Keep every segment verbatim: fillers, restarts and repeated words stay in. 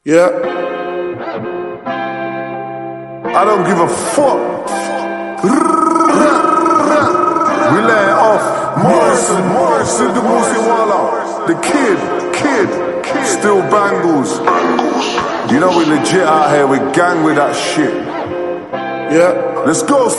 Yeah. I don't give a fuck. We lay it off. Morrison, Morrison, the Musiwala. The kid, kid, kid. Still bangles. You know we legit out here. We gang with that shit. Yeah. Let's go.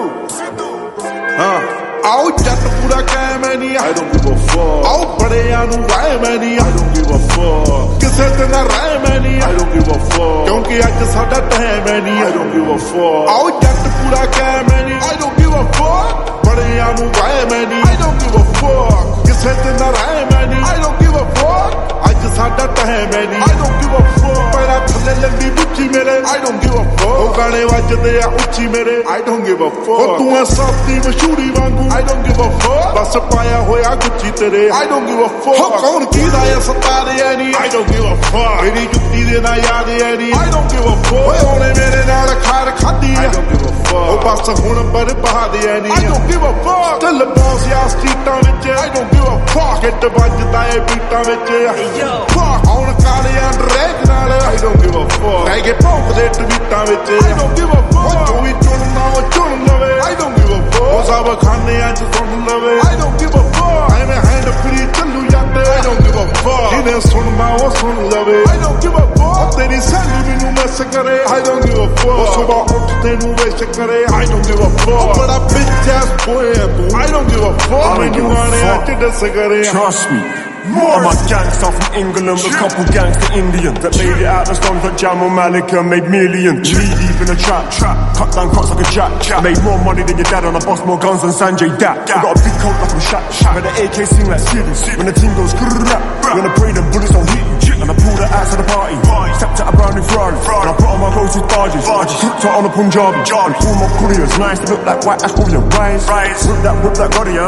Huh. I'll jat pura kaim hai nahi, I don't give a fuck. I'll badeyan nu raim hai nahi, I don't give a fuck. kise te na raim hai nahi, I don't give a fuck. kyunki aaj sada time hai nahi, I don't give a fuck. I'll jat pura kaim hai nahi, I don't give a fuck. Badeyan nu raim hai nahi, I don't give a fuck. Kise te na raim hai nahi, I don't give a fuck. Aaj sada time hai nahi, I don't give a fuck. Pera thalle landi buchi mere, I don't give a fuck. Oh gaane vajde ya uchi mere, I don't give a fuck. oh tu hai saati mashhuri wangu, I don't give a fuck. Bas paaya hoya gucci tere, I don't give a fuck. Oh kaun kida ya satare hai nahi, I don't give a fuck. Meri jutti de na yaad hai nahi, I don't give a fuck. Oh one mere naal khaar khadi, I don't give a fuck. oh bas hun barbaad hai nahi, I don't give a fuck. Dil boss ya streetan vich, I don't give a fuck. Hit vajda hai beataan vich, fuck. Aun kaale drag naal, I don't give a fuck. I get pump de tweetan vich, I don't give a fuck. Oh tu hi chunna oh chun lave, I don't give a fuck. oh sab khane aaj sun lave, I don't give a fuck. I'm a hand free chalu jande, I don't give a fuck. jine sunna oh sun lave, I don't give a fuck. teri sali menu mess kare, I don't give a fuck. subah uthte nu wish kare, I don't give a fuck. bada bitch ass boy hai tu, I don't give a fuck. I don't give a fuck. Dis kare, Trust me. I'm a gangster from England with a couple gangster Indians that made it out the slums like Jamal Malik and made millions. Knee deep in a trap, trap, cut down cuts like a jack, jack. Made more money than your dad on a bus, more guns than Sanjay Dat. I got a big coat like I'm Shaq, Shaq. When the A K sing like Steven, when the team goes grrrrap, when I pray them bullets don't hit you, and I pull the ass of the party, stepped out a brand new Ferrari, and I put on my closest barges, I just hooked her on a Punjabi, and all my couriers, nice to look like white ash William, rise, whip that, whip that Godia,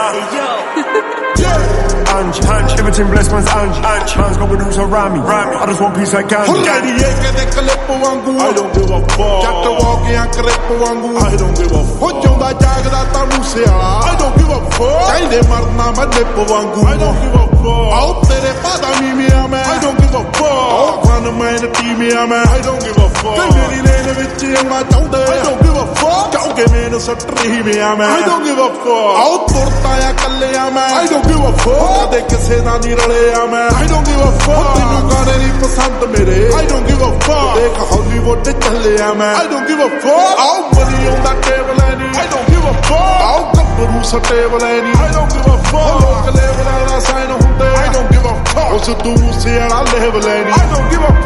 Ange, Ange, everything blessed man's Ange, Ange, man's got produce around me, I just want peace like Gandhi. Huladi ek de clip wangu, I don't give a fuck. Jat walk ya clip wangu, I don't give a fuck. ho jonda jagda ta Musiwala, I don't give a fuck. Kainde marna ma lip wangu, I don't give a fuck. aao tere padami miya main, I don't give a fuck. aao khan main team ya main, I don't give a fuck. te meri lane vich auna chaunde, I don't give a fuck. kyunki main satri miya main, I don't give a fuck. aao turta ya kalle ya main, I don't give a fuck. kade kise na nahi rale ya main, I don't give a fuck. tenu gaane nahi pasand mere, I don't give a fuck. dekh Hollywood challe ya main, I don't give a fuck. aao mari aunda table ni, I don't give a fuck. aao kabru sa table ni, I don't give a fuck. log level na sign hunde, I don't give a fuck. us du se ala level ni, I don't give a fuck.